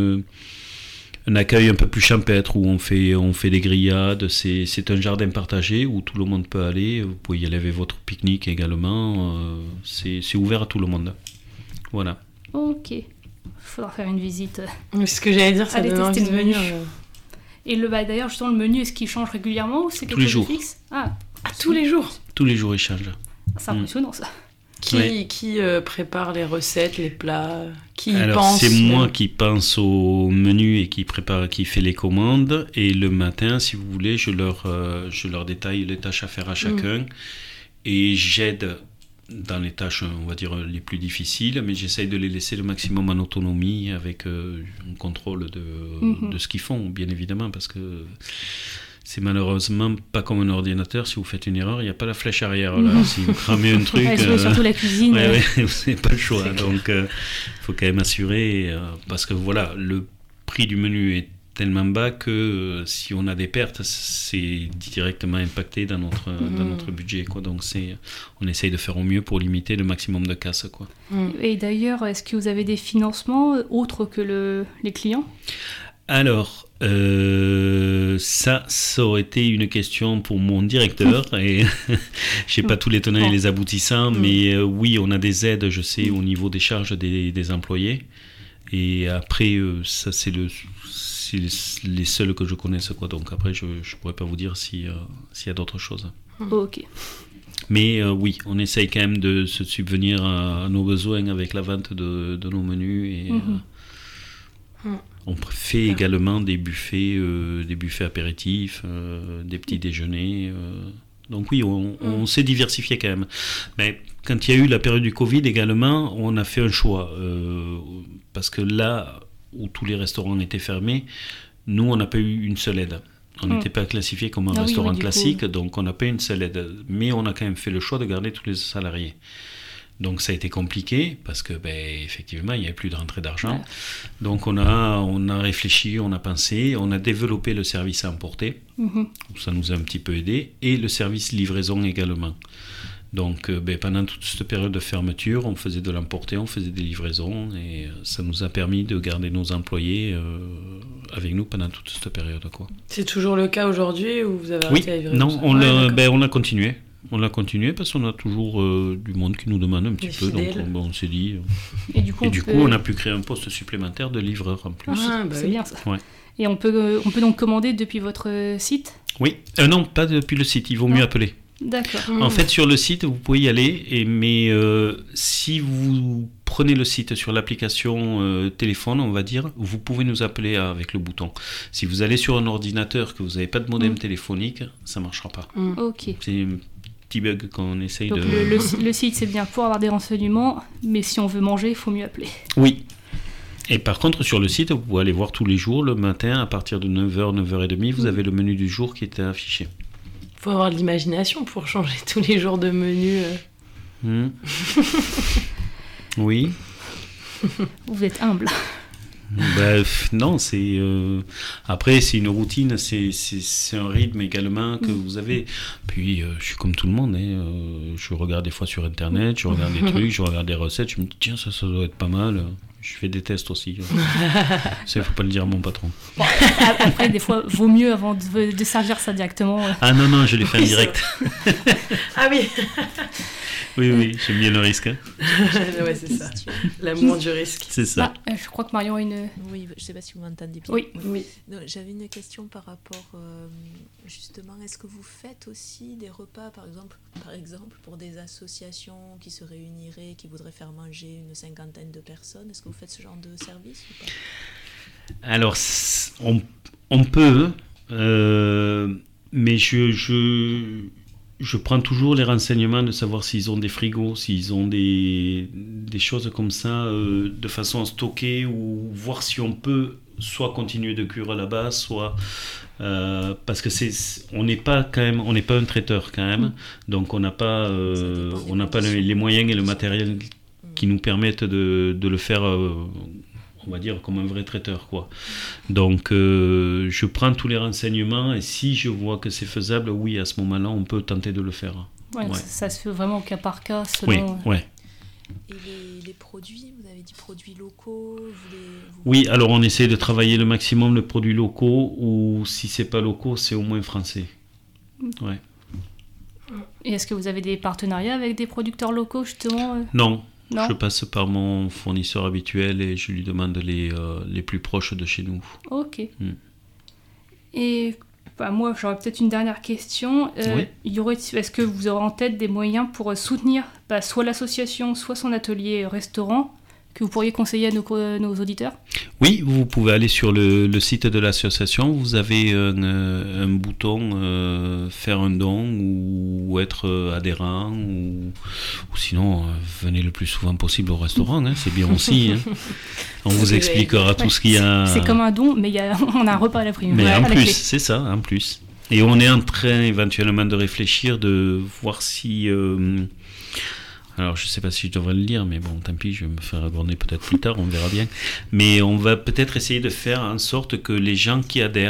un accueil un peu plus champêtre où on fait des grillades. C'est un jardin partagé où tout le monde peut aller. Vous pouvez y aller avec votre pique-nique également. C'est ouvert à tout le monde. Voilà. Ok. Il faudra faire une visite. C'est ce que j'allais dire, ça donne envie de venir. Et d'ailleurs, justement, le menu, est-ce qu'il change régulièrement ou c'est quelque chose de fixe ? Tous les jours. Tous les jours, il change. C'est impressionnant, ça. Qui prépare les recettes, les plats, qui Alors, pense c'est moi qui pense au menu et qui fait les commandes. Et le matin, si vous voulez, je leur détaille les tâches à faire à chacun. Et j'aide dans les tâches, on va dire, les plus difficiles. Mais j'essaye de les laisser le maximum en autonomie avec un contrôle de ce qu'ils font, bien évidemment, parce que... C'est malheureusement pas comme un ordinateur. Si vous faites une erreur, il n'y a pas la flèche arrière. Là. Si vous cramez un truc... surtout la cuisine. vous n'avez pas le choix. Donc, il faut quand même assurer. Parce que voilà, le prix du menu est tellement bas que si on a des pertes, c'est directement impacté dans notre budget, quoi. Donc, on essaye de faire au mieux pour limiter le maximum de casse, quoi. Et d'ailleurs, est-ce que vous avez des financements autres que les clients ? Alors, Ça aurait été une question pour mon directeur et je sais pas tous les tenants et les aboutissants, mais oui, on a des aides, je sais, au niveau des charges des employés. Et après, ça c'est les seuls que je connaisse, quoi. Donc après, je pourrais pas vous dire s'il y a d'autres choses. Ok. Mais oui, on essaye quand même de se subvenir à nos besoins avec la vente de nos menus et on fait également des buffets apéritifs, des petits déjeuners. Donc oui, on s'est diversifié quand même. Mais quand il y a eu la période du Covid également, on a fait un choix. Parce que là où tous les restaurants étaient fermés, nous, on n'a pas eu une seule aide. On n'était pas classifié comme un restaurant classique, donc on n'a pas une seule aide. Mais on a quand même fait le choix de garder tous les salariés. Donc ça a été compliqué parce que effectivement il n'y avait plus de rentrée d'argent. Ouais. Donc on a réfléchi, on a pensé, on a développé le service à emporter. Ça nous a un petit peu aidé et le service livraison également. Donc pendant toute cette période de fermeture, on faisait de l'emporter, on faisait des livraisons et ça nous a permis de garder nos employés avec nous pendant toute cette période, quoi. C'est toujours le cas aujourd'hui ou vous avez arrêté à livrer? Non, on a continué. On a continué parce qu'on a toujours du monde qui nous demande un petit peu, donc on s'est dit. Et du coup, on a pu créer un poste supplémentaire de livreur en plus. C'est bien ça. Ouais. Et on peut donc commander depuis votre site? Oui, non, pas depuis le site, il vaut mieux appeler. D'accord. En fait, sur le site, vous pouvez y aller, mais si vous prenez le site sur l'application téléphone, on va dire, vous pouvez nous appeler avec le bouton. Si vous allez sur un ordinateur que vous n'avez pas de modem téléphonique, ça ne marchera pas. Ok. C'est un petit bug qu'on essaye donc de... Le site, c'est bien pour avoir des renseignements, mais si on veut manger, il faut mieux appeler. Oui. Et par contre, sur le site, vous pouvez aller voir tous les jours, le matin, à partir de 9h, 9h30, vous avez le menu du jour qui est affiché. Il faut avoir de l'imagination pour changer tous les jours de menu. Oui. Vous êtes humble. Non, c'est... Après, c'est une routine, c'est un rythme également que vous avez. Puis, je suis comme tout le monde. Je regarde des fois sur Internet, je regarde des trucs, je regarde des recettes, je me dis, tiens, ça doit être pas mal. Je fais des tests aussi. Ça, il ne faut pas le dire à mon patron. Bon, après, des fois, vaut mieux avant de servir ça directement. Ah non, je l'ai fait en direct. Ah oui. Oui, j'aime bien le risque. Hein. Ouais, c'est ça. L'amour du risque. C'est ça. Je crois que Marion a une... Oui, je ne sais pas si vous m'entendez bien. Oui. Non, j'avais une question par rapport, justement, est-ce que vous faites aussi des repas, par exemple, pour des associations qui se réuniraient, qui voudraient faire manger une 50aine de personnes? Est-ce que vous faites ce genre de service ou pas? Alors, on peut, mais je prends toujours les renseignements de savoir s'ils ont des frigos, s'ils ont des choses comme ça, de façon à stocker ou voir si on peut soit continuer de cuire là-bas, soit... parce que on n'est pas un traiteur quand même, donc on n'a pas les moyens et le matériel qui nous permettent de le faire, on va dire, comme un vrai traiteur, quoi. Donc je prends tous les renseignements et si je vois que c'est faisable, oui, à ce moment-là, on peut tenter de le faire. Ouais. Ça se fait vraiment au cas par cas selon... Oui. Et les produits, vous avez dit produits locaux Oui, alors on essaie de travailler le maximum les produits locaux, ou si c'est pas locaux, c'est au moins français. Ouais. Et est-ce que vous avez des partenariats avec des producteurs locaux, justement? Non. Je passe par mon fournisseur habituel et je lui demande les plus proches de chez nous. Ok. Et moi, j'aurais peut-être une dernière question. Oui. Est-ce que vous aurez en tête des moyens pour soutenir soit l'association, soit son atelier restaurant, que vous pourriez conseiller à nos auditeurs? Oui, vous pouvez aller sur le site de l'association. Vous avez un bouton faire un don ou être adhérent ou sinon venez le plus souvent possible au restaurant. C'est bien aussi. On vous expliquera tout ce qu'il y a. C'est comme un don, mais on a un repas à la prime. Mais en plus, c'est ça, en plus. Et on est en train éventuellement de réfléchir, de voir si... Alors, je ne sais pas si je devrais le dire, mais bon, tant pis, je vais me faire agorner peut-être plus tard, on verra bien. Mais on va peut-être essayer de faire en sorte que les gens qui adhèrent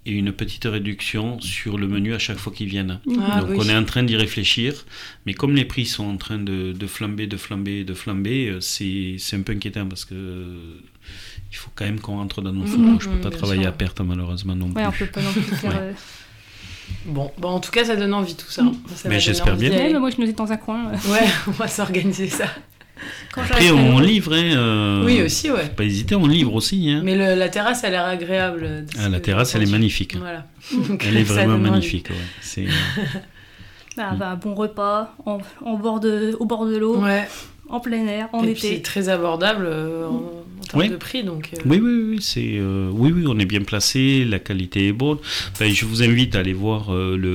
et une petite réduction sur le menu à chaque fois qu'ils viennent. Ah, Donc oui. on est en train d'y réfléchir, mais comme les prix sont en train de flamber, c'est un peu inquiétant parce que il faut quand même qu'on rentre dans nos sous. Je ne peux pas bien travailler sûr. à perte malheureusement non plus. Ouais, on peut pas non plus faire. Ouais. Bon, en tout cas, ça donne envie tout ça. Ça Mais va j'espère donner envie bien. d'y aller. Même moi, je nous ai dans un coin. Ouais, on va s'organiser ça. Quand Après j'arrive à on Londres, livre, hein, Oui, aussi, ouais. faut pas hésiter, on livre aussi. Hein. Mais la terrasse a l'air agréable. de ce La que terrasse, j'ai elle est entendu. magnifique. Voilà. Donc, Elle est ça vraiment donne envie. magnifique. Ouais. C'est, un bon repas, au bord de l'eau, Ouais. en plein air, en Et puis, c'est été. très abordable en termes Ouais. de prix. Donc, Oui, oui, on est bien placé, la qualité est bonne. Enfin, je vous invite à aller voir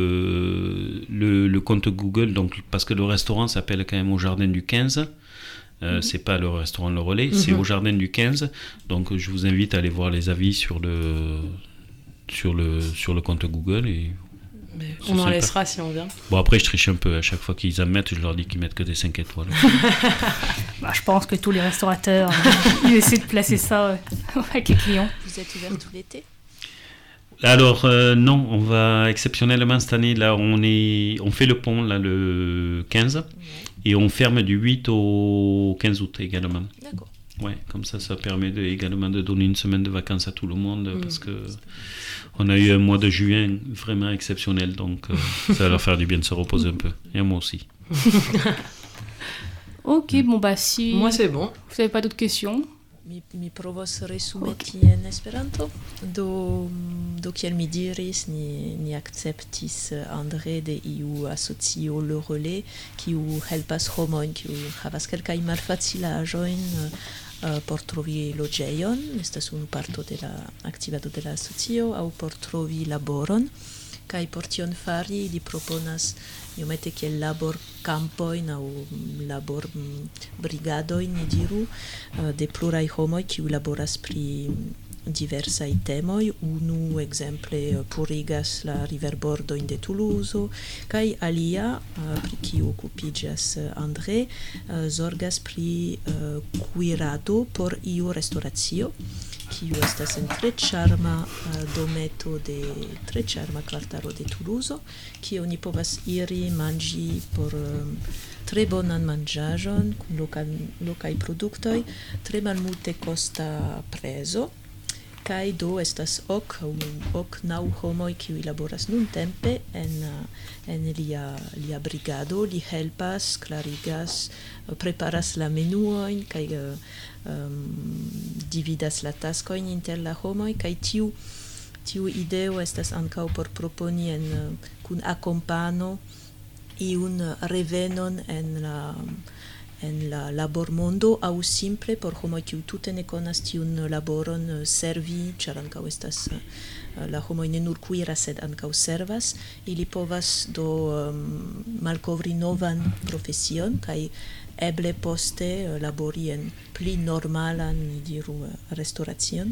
le compte Google, donc, parce que le restaurant s'appelle quand même Au Jardin du 15. C'est pas le restaurant Le Relais, c'est Au Jardin du 15. Donc je vous invite à aller voir les avis sur le compte Google. Et mais c'est on en sympa. laissera si on vient. Bon, après je triche un peu, à chaque fois qu'ils en mettent, je leur dis qu'ils mettent que des 5 étoiles. Je pense que tous les restaurateurs, ils essaient de placer ça avec les clients. Vous êtes ouvert tout l'été? Alors non, on va exceptionnellement cette année, là on fait le pont là, le 15 et on ferme du 8 au 15 août également. D'accord. Ouais, comme ça permet également de donner une semaine de vacances à tout le monde parce que on a eu un mois de juin vraiment exceptionnel, donc ça va leur faire du bien de se reposer un peu. Et à moi aussi. Ok, si Moi, c'est bon. vous n'avez pas d'autres questions, Mi provos resumeti en Esperanto. Do kiel mi diris, ni akceptis André de iu asocio Le Relais, kiu helpas homojn, kiu havas kelkajn malfacilaĵojn por trovi loĝejon. Estas unu parto de la aktivado de la asocio, aŭ por trovi laboron. Kaj por tion fari li proponas iomete kiel laborkampojn aŭ laborbrigadojn, ni diru, de pluraj homoj kiuj laboras pri diversaj temoj. Unu ekzemple purigas la riverbordojn de Toulouse, kaj alia, pri kiu okupiĝas André, zorgas pri kuirado por iu restoracio, kiu estas en tre ĉarma dometo de tre ĉarma kvartalo de Toulouse, kie oni povas iri manĝi por tre bonan manĝaĵon kun lokaj produktoj, tre malmulte kosta prezo. Kaj do estas ok naŭ homoj kiuj laboras nuntempe en lia brigado. Li helpas, klarigas, preparas la menuojn kaj dividas la taskojn inter la homoj, kaj tiu ideo estas ankaŭ por proponi kun akompano iun revenon en la labormondo aŭ simple por homoj kiuj tute ne konas tiun laboron servi, ĉar ankaŭ estas la homoj ne nur kuiras sed ankaŭ servas. Ili povas do malkovri novan profesion kaj eble poste labori en pli normalan, ni diru, restoracion.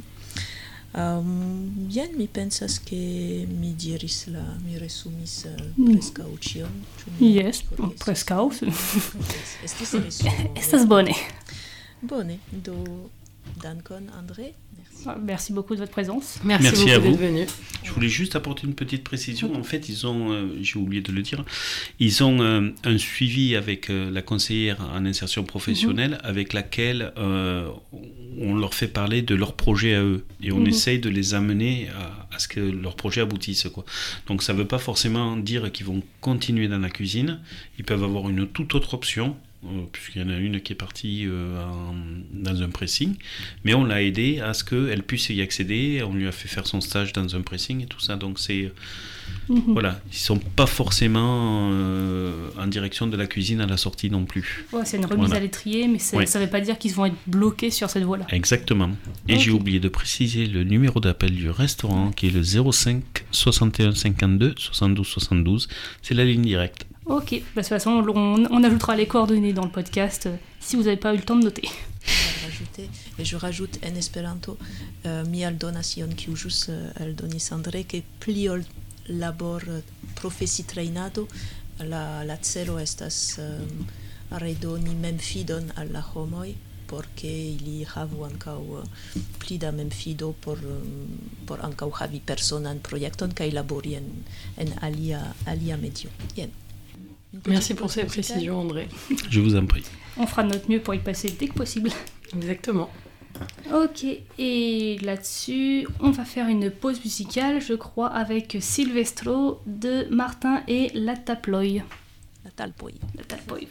Jen mi pensas ke mi resumis preskaŭ ĉion. Ĉu mi Yes, forgesis? preskaŭ. Estis resumo. Estas bone. Bone, do dankon André. Merci. Merci beaucoup de votre présence. Merci Merci à beaucoup vous. d'être venu. Je voulais juste apporter une petite précision. En fait, ils ont, j'ai oublié de le dire, ils ont un suivi avec la conseillère en insertion professionnelle avec laquelle on leur fait parler de leur projet à eux. Et on essaye de les amener à ce que leur projet aboutisse, quoi. Donc ça ne veut pas forcément dire qu'ils vont continuer dans la cuisine. Ils peuvent avoir une toute autre option. Puisqu'il y en a une qui est partie dans un pressing, mais on l'a aidé à ce qu'elle puisse y accéder. On lui a fait faire son stage dans un pressing et tout ça, donc c'est voilà, ils sont pas forcément en direction de la cuisine à la sortie non plus. Ouais, c'est une remise Voilà. à l'étrier, mais Ouais. ça ne veut pas dire qu'ils vont être bloqués sur cette voie-là. Exactement. Et Ok. j'ai oublié de préciser le numéro d'appel du restaurant qui est le 05 61 52 72 72. C'est la ligne directe. Ok, de toute façon, on ajoutera les coordonnées dans le podcast si vous n'avez pas eu le temps de noter. Je rajoute en Esperanto mi aldonas ion kiu ĵus aldonis André, ke pli ol labor profesi-trejnado, la celo estas redoni memfidon al la homoj porque ili havu ankaŭ pli da memfido por ankaŭ havi personan projekton kaj labori en alia medio. Jen. Merci pour ces précisions, André. Je vous en prie. On fera de notre mieux pour y passer dès que possible. Exactement. Ok, et là-dessus, on va faire une pause musicale, je crois, avec Silvestro de Martin et La Taploy. La Talpoi. La Taploy.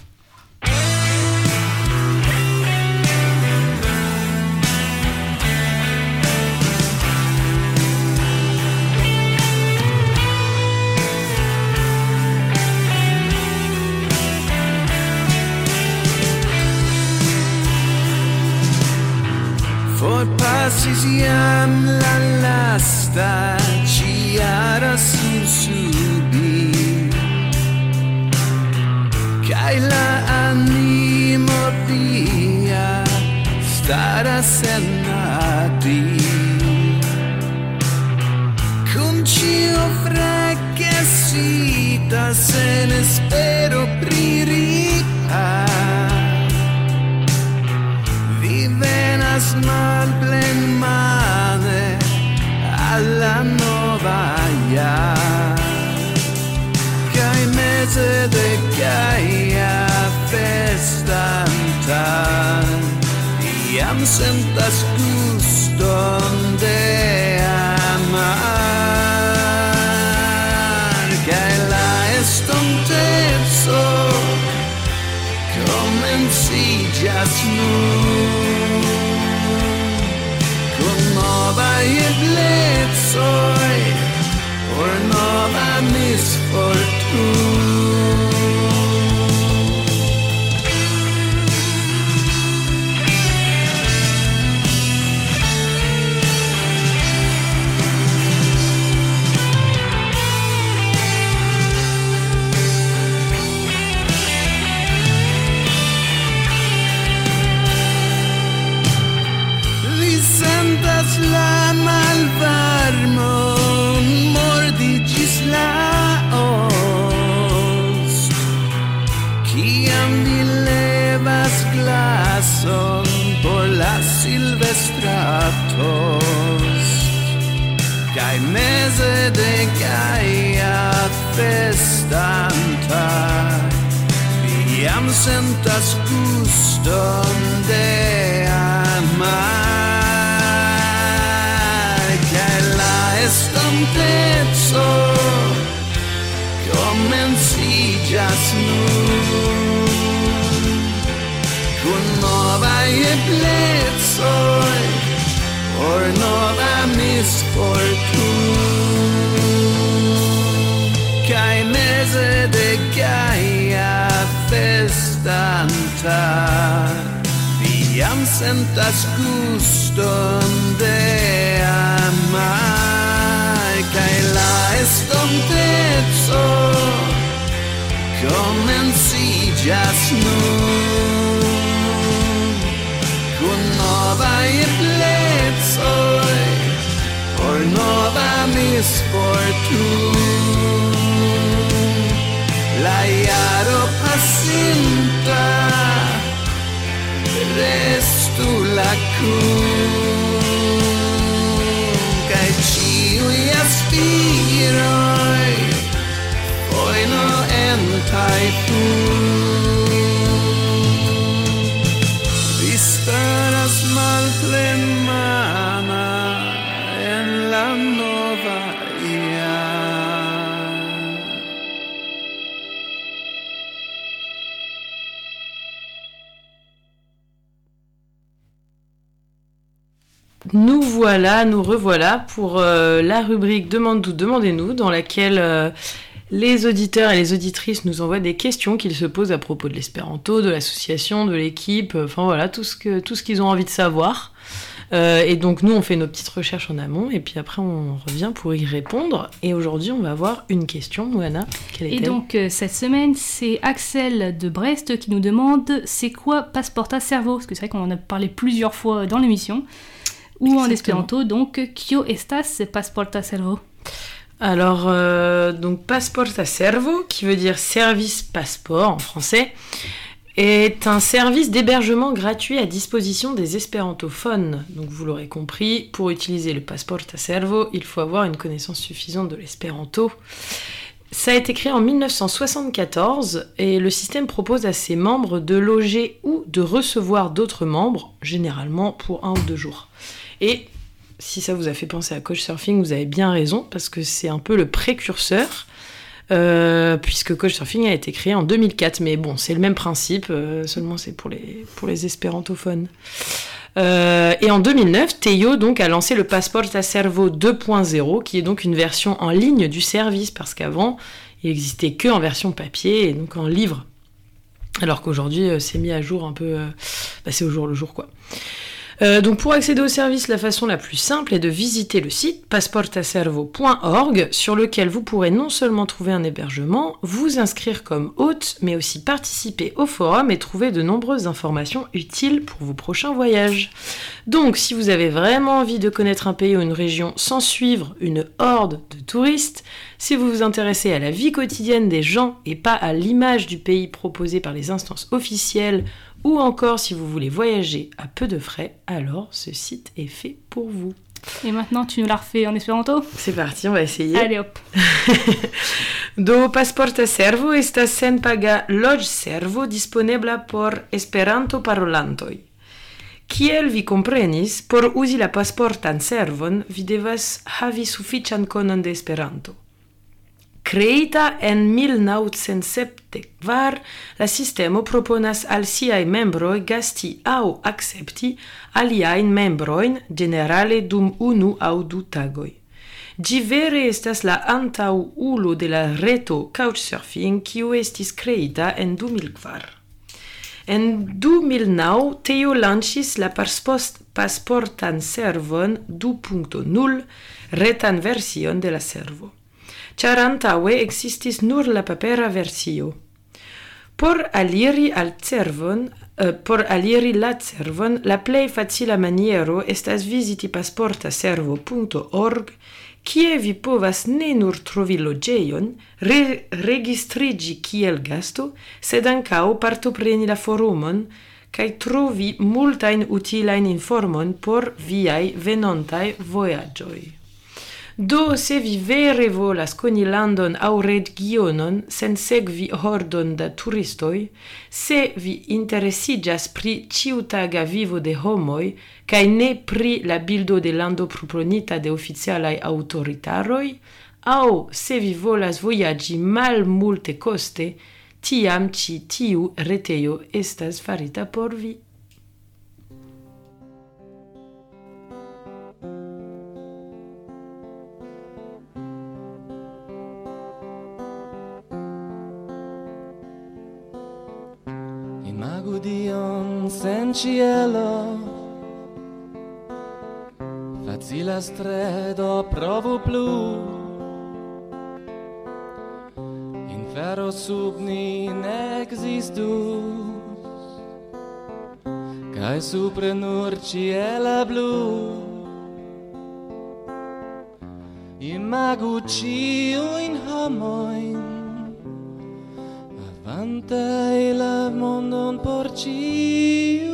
Forpasis jam la lasta ĉiara sursubi, kaj la animo via staras senadi. Kun ĉio frakesita sen espero pri ria, venas malplenmane alla nova jar, kaj meze de gaja festantan jam sentas guston de amar, kaj la estonteco komenciĝas nun, con novaj eblecoj por nova misfortuno. La malvarmo mordigis la ost, kiam vi levas glason por la silvestra tost, kaj meze de gaja festanta vi jam sentas guston de amar, estonteco komenciĝas nun, kun novaj eblecoj por nova misfortuno, kaj meze de gaja festanta vi jam sentas guston de amar, kaj la estonteco komenciĝas nun, kun novaj eblecoj por nova misfortuno. La jaro pasinta restu la kun, kaj ĉiuj aspiroj fojno entaj plu. Vi staras malplenmana en la nova jar. Nous revoilà pour la rubrique Demande-nous, demandez-nous, dans laquelle les auditeurs et les auditrices nous envoient des questions qu'ils se posent à propos de l'espéranto, de l'association, de l'équipe, enfin voilà, tout ce qu'ils ont envie de savoir. Et donc nous, on fait nos petites recherches en amont, et puis après on revient pour y répondre. Et aujourd'hui, on va avoir une question. Moana, quelle est-elle ? Et donc cette semaine, c'est Axel de Brest qui nous demande « C'est quoi Pasporta Servo ?» Parce que c'est vrai qu'on en a parlé plusieurs fois dans l'émission. Ou en espéranto, donc « Kio estas Pasporta Servo ?» Alors, donc Pasporta Servo, qui veut dire service passeport en français, est un service d'hébergement gratuit à disposition des espérantophones. Donc vous l'aurez compris, pour utiliser le Passporta Servo, il faut avoir une connaissance suffisante de l'espéranto. Ça a été créé en 1974 et le système propose à ses membres de loger ou de recevoir d'autres membres, généralement pour 1 ou 2 jours. Et si ça vous a fait penser à Couchsurfing, vous avez bien raison, parce que c'est un peu le précurseur, puisque Couchsurfing a été créé en 2004. Mais bon, c'est le même principe, seulement c'est pour les espérantophones. Et en 2009, Teio donc a lancé le Passporta Servo 2.0, qui est donc une version en ligne du service, parce qu'avant, il n'existait que en version papier, et donc en livre. Alors qu'aujourd'hui, c'est mis à jour un peu... c'est au jour le jour, quoi. Donc pour accéder au service, la façon la plus simple est de visiter le site passportaservo.org, sur lequel vous pourrez non seulement trouver un hébergement, vous inscrire comme hôte, mais aussi participer au forum et trouver de nombreuses informations utiles pour vos prochains voyages. Donc si vous avez vraiment envie de connaître un pays ou une région sans suivre une horde de touristes, si vous vous intéressez à la vie quotidienne des gens et pas à l'image du pays proposée par les instances officielles, ou encore si vous voulez voyager à peu de frais, alors ce site est fait pour vous. Et maintenant, tu nous la refais en espéranto? C'est parti, on va essayer. Allez hop. Do Passporta Servo estas senpaga loĝservo disponebla por Esperanto-parolantoj. Kiel vi komprenis, por uzi la pasportan servon, vi devas havi sufiĉan konon de Esperanto. Creita en 1974, la sistemo proponas al siaj membroj gasti aŭ akcepti aliajn membrojn, ĝenerale dum 1 aŭ 2 tagoj. Ĝi vere estas la antaŭulo de la reto Couchsurfing, kiu estis kreita en 2004. En 2009, Teio lanĉis la pasportan servon 2.0, retan version de la servo. Ĉar antaŭe existis nur la papera versio. Por aliri la servon, la plej facila maniero estas viziti pasportaservo.org, kie vi povas ne nur trovi loĝejon, registriĝi kiel gasto, sed ankaŭ partopreni la forumon kaj trovi multajn utilajn informojn por viaj venontaj vojaĝoj. Do, se vi vere volas koni landon aŭ regionon sen sekvi hordon da turistoj, se vi interesiĝas pri ĉiutaga vivo de homoj kaj ne pri la bildo de lando proponita de oficialaj aŭtoritaroj, aŭ se vi volas vojaĝi malmulte koste, tiam ĉi tiu retejo estas farita por vi. Imagu Dion sen cielo, facila stredo provu plu, infero sub ni ne existus, kaj supre nur ciela blu. Imagu ciujn homojn, avantaj la mondon por ĉiu.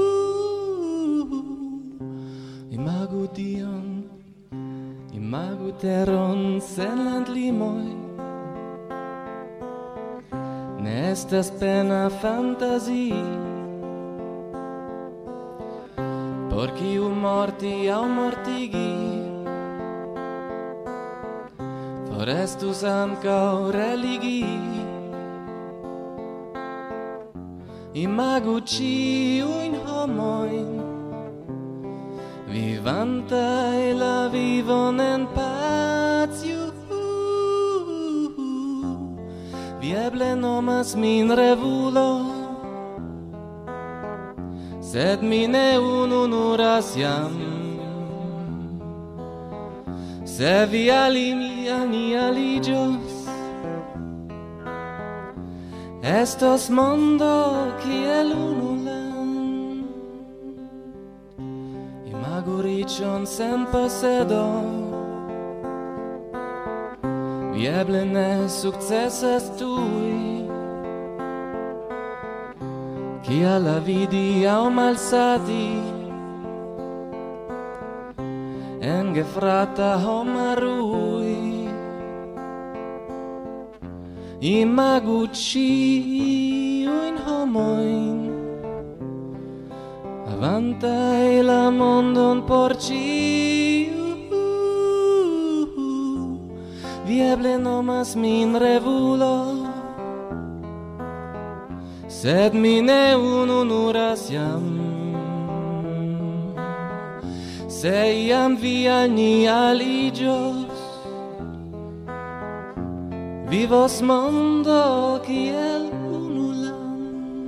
Imagu Dion, imagu teron sen landlimoj. Ne estas pena fantazii, por kiu morti aŭ mortigi. Forestus ankaŭ religi. Imagu ĉiujn homojn, vivantaj la vivon en paco. Vi eble nomas min revulo, sed mi ne ununuras jam. Se vi mi aliĝos, estos mondo kiel unu land. Imagu riĉon sen posedo, vi eble ne sukcesas tuj, chi alla vidi malsati en gefrata homarui imaguchi in homoin avantai la mondon porci vieble nomas min revulo sed mine ununuras jam se iam vi al ni aligios vivos mondo kiel unulam.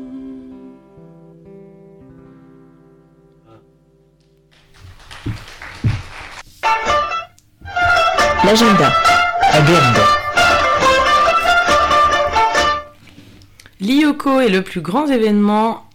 L'agenda. L'IOCO est le plus grand événement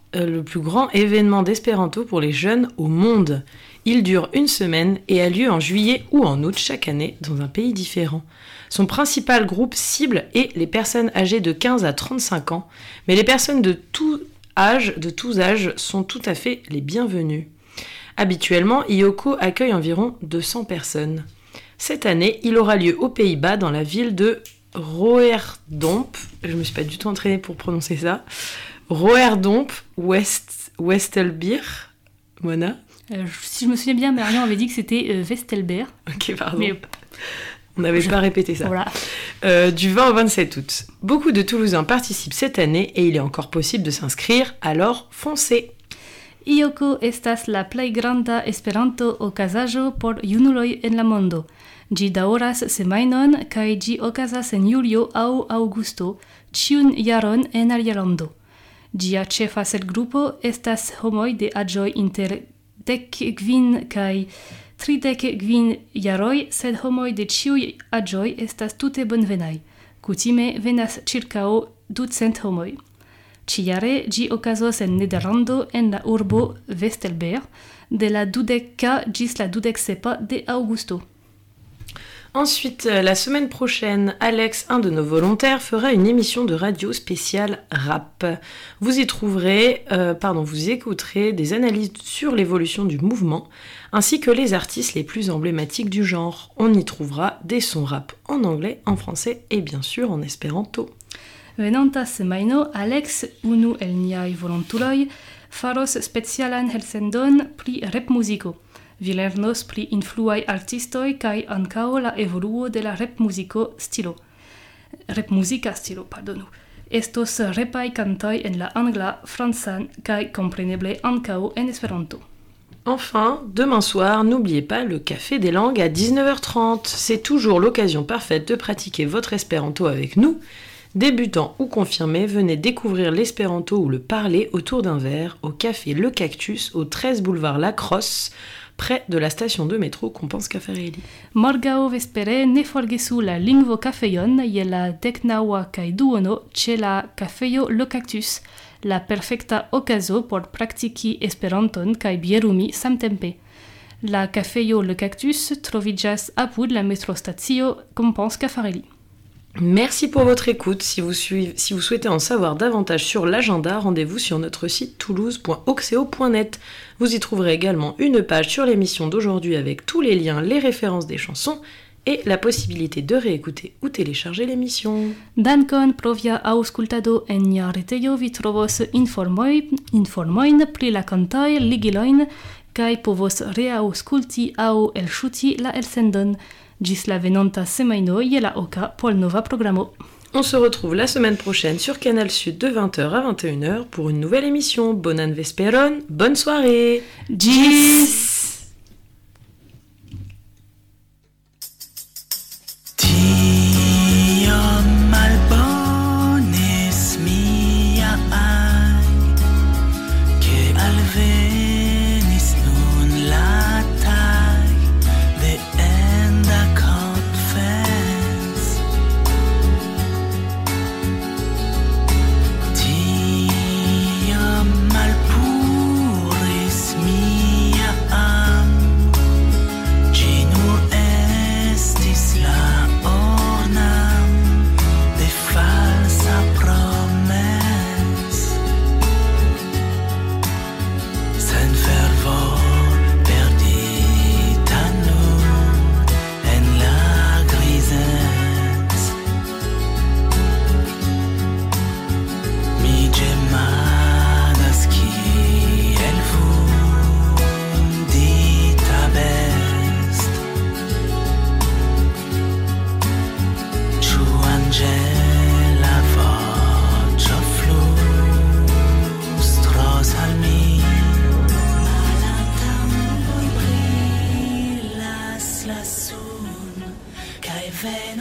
d'espéranto pour les jeunes au monde. Il dure une semaine et a lieu en juillet ou en août chaque année dans un pays différent. Son principal groupe cible est les personnes âgées de 15 à 35 ans, mais les personnes de tous âges sont tout à fait les bienvenues. Habituellement, IOCO accueille environ 200 personnes. Cette année, il aura lieu aux Pays-Bas dans la ville de Roerdomp, je me suis pas du tout entraînée pour prononcer ça, Roerdomp Westelbier, Mona. Si je me souviens bien, Marion avait dit que c'était Vestelberg. Ok, pardon. Mais... On n'avait pas répété ça. Voilà. Du 20 au 27 août. Beaucoup de Toulousains participent cette année et il est encore possible de s'inscrire, alors foncez. IOCO estas la plej granda Esperanto okazaĵo por junuloj en la mondo. Ĝi daŭras semajnon kaj ĝi okazas en julio aŭ aŭgusto ĉiun jaron en alia lando. Ĝia ĉefa celgrupo estas homoj de aĝoj inter 15 kaj 39 jaroj, sed homoj de ĉiuj aĝoj estas tute bonvenaj. Kutime venas ĉirkaŭ 200 homoj. Ĉiare ĝi okazos en Nederlando en la urbo Vestelberg de la 20 ĝis la 27 de aŭgusto. Ensuite, la semaine prochaine, Alex, un de nos volontaires, fera une émission de radio spéciale rap. Vous écouterez des analyses sur l'évolution du mouvement, ainsi que les artistes les plus emblématiques du genre. On y trouvera des sons rap en anglais, en français et bien sûr en espéranto. Venonta semajno, Alex, unu el niaj volontuloj, faros specialan elsendon pri repmuziko. Vi lernos pri influaj artistoj kaj ankaŭ la evoluo de la repmuzika stilo. Estos repaj kantoj en la angla, francan kaj kompreneble ankaŭ en Esperanto. Enfin, demain soir, n'oubliez pas le Café des langues à 19h30. C'est toujours l'occasion parfaite de pratiquer votre espéranto avec nous. Débutants ou confirmés, venez découvrir l'espéranto ou le parler autour d'un verre au café Le Cactus au 13 boulevard Lacrosse, près de la station de métro Compense Caffarelli. Morgaŭ vespere ne forgesu la lingvo-kafejon je la 19 kaj duono ĉe la kafejo Le Cactus, la perfekta okazo por praktiki Esperanton kaj bierumi samtempe. La kafejo Le Cactus troviĝas apud la metrostacio Compense Caffarelli. Merci pour votre écoute. Si vous souhaitez en savoir davantage sur l'agenda, rendez-vous sur notre site toulouse.oxeo.net. Vous y trouverez également une page sur l'émission d'aujourd'hui avec tous les liens, les références des chansons et la possibilité de réécouter ou télécharger l'émission. Dankon pro via aŭskultado en nia retejo vi trovos informojn pri la kantoj, ligilojn kaj povos reaŭskulti aŭ elŝuti la elsendon. Ĝis la venonta semajno je la oka por nova programo. On se retrouve la semaine prochaine sur Canal Sud de 20h à 21h pour une nouvelle émission. Bonan vesperon, bonne soirée. Ĝis!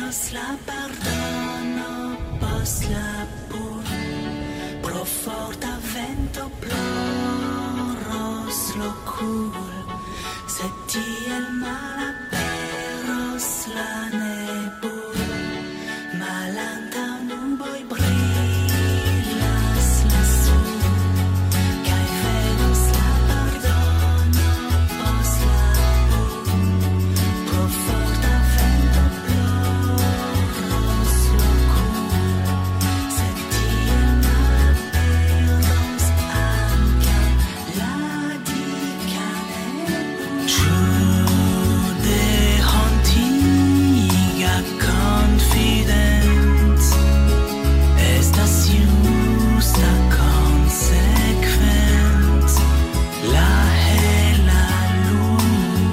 pos la perdono, pos la pur, pro forta vento ploros lo cul, se tiel malaperos la nebul, malanta nuboi brilas lasu, kai venos la perdono, pos la pur, pro forta vento ploros lo cul, se tiel malaperos anca la dica nebul. True de hontiga confidence, estas justa consequent, la hela lum.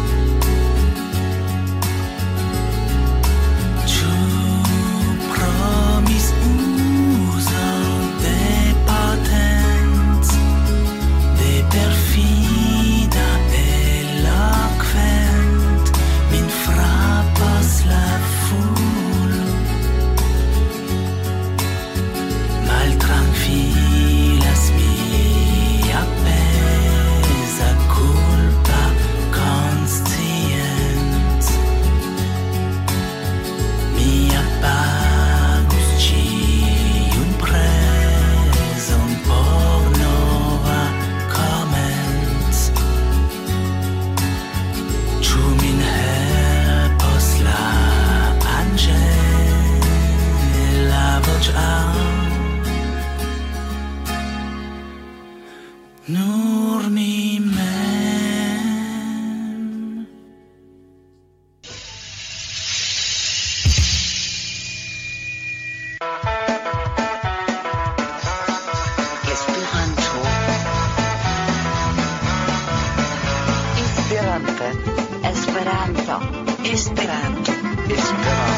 True promis uso de potent, de perfida eloquent, min frappas la ful, maltrankvilas mia pesa culpa conscient, mia pagus ciun preson por nova comment. Ĉu min helpos la anĝela voĉ aŭ nur mi mem? Esperanto. Esperanto. Esperanto. Esperanto. Esperanto.